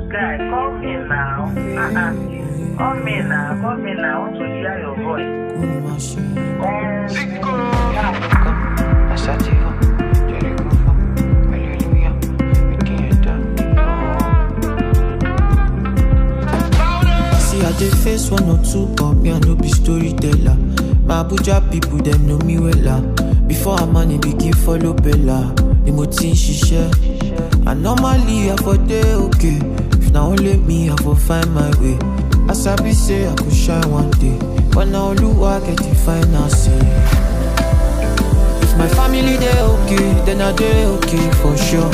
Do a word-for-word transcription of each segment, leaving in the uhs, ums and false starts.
Guy, call me now. Uh-uh. Call me now. Call me now. I want to hear your voice. Zico. Asativo, Jericho, Hallelujah, See, I dey face one or two, but me I no be storyteller. My Abuja people, them know me well. Before I'm money begin follow Bella. The motin shisha. And normally I for day okay. If now only me, I for find my way. As I be say I could shine one day, but now look I get the final say. If my family they okay, then I they okay for sure.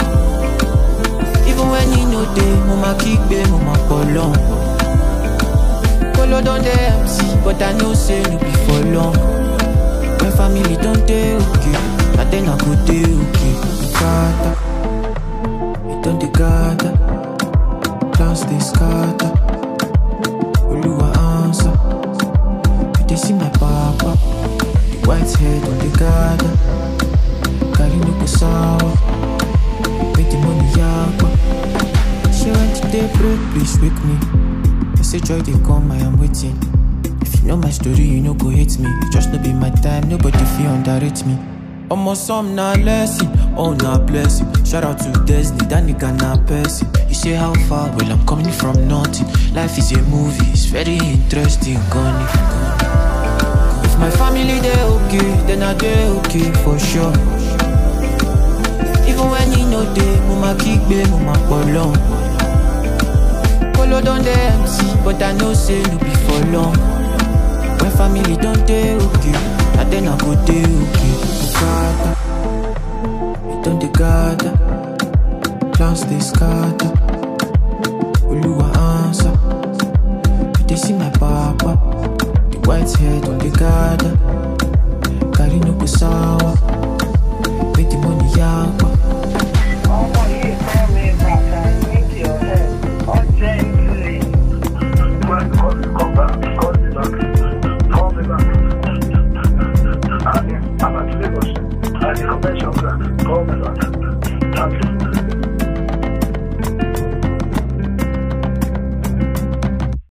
Even when you know they, mama kick me, mama polong. Follow down the M C, but I know say no be for long. My family don't they okay, and then I go they okay. Gata, it don't they gata, plans they scatter. Oluwa answer, they see my papa, the white head on the garden. Carry no go sour, make the money yakwa. She went to the break, please wake me. I say joy they come, I am waiting. If you know my story, you know go hate me. Just no be my time, nobody feel underrate me. Almost some na lesson, oh na blessing. Shout out to Disney, that nigga na person. You say how far? Well I'm coming from nothing. Life is a movie, it's very interesting. Gone if If my family they okay, then I they okay for sure. Even when you know they, mama kick me, mama polong. Follow down the M C, but I know say no be for long. When family don't they okay, and then I go they okay. Gata, it don't they gata, plans they scatter. Oluwa answer, they see my papa, the white head on the garden. Carry no go sour, make the money yakwa. Oh, you call me back and make your head urgently. Well, call me, come back, call me back, call me back. I'm at Lagos, at the convention ground, call me back. Thank you.